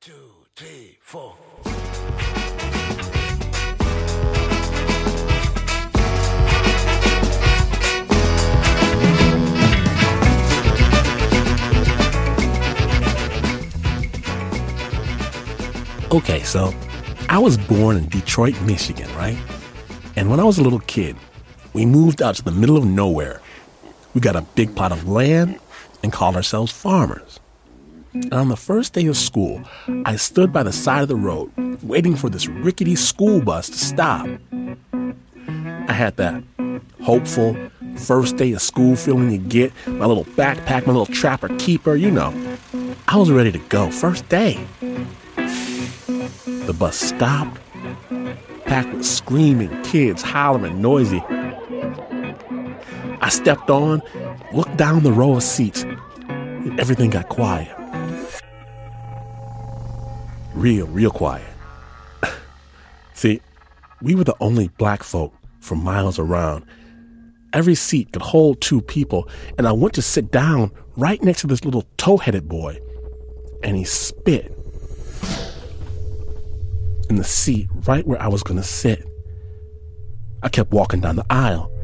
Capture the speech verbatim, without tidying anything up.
two, three, four. Okay, so I was born in Detroit, Michigan, right? And when I was a little kid, we moved out to the middle of nowhere. We got a big plot of land and called ourselves farmers. And on the first day of school, I stood by the side of the road, waiting for this rickety school bus to stop. I had that hopeful first day of school feeling you get, my little backpack, my little trapper keeper, you know. I was ready to go, first day. The bus stopped, packed with screaming kids, hollering, noisy. I stepped on, looked down the row of seats, and everything got quiet. Real, real quiet. See, we were the only black folk for miles around. Every seat could hold two people, and I went to sit down right next to this little tow-headed boy, and he spit in the seat right where I was going to sit. I kept walking down the aisle,